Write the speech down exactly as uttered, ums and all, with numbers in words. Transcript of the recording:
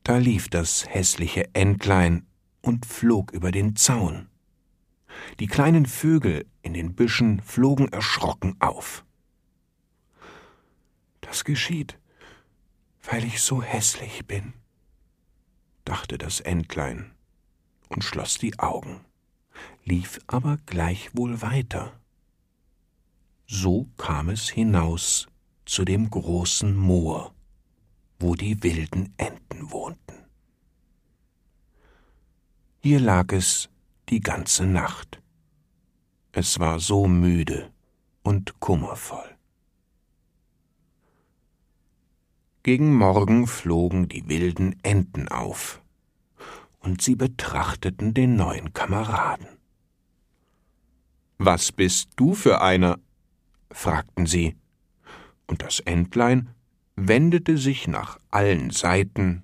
Da lief das hässliche Entlein und flog über den Zaun. Die kleinen Vögel in den Büschen flogen erschrocken auf. »Das geschieht, weil ich so hässlich bin«, dachte das Entlein und schloss die Augen, lief aber gleichwohl weiter. So kam es hinaus zu dem großen Moor, wo die wilden Enten wohnten. Hier lag es die ganze Nacht. Es war so müde und kummervoll. Gegen Morgen flogen die wilden Enten auf, und sie betrachteten den neuen Kameraden. »Was bist du für einer?« fragten sie, und das Entlein wendete sich nach allen Seiten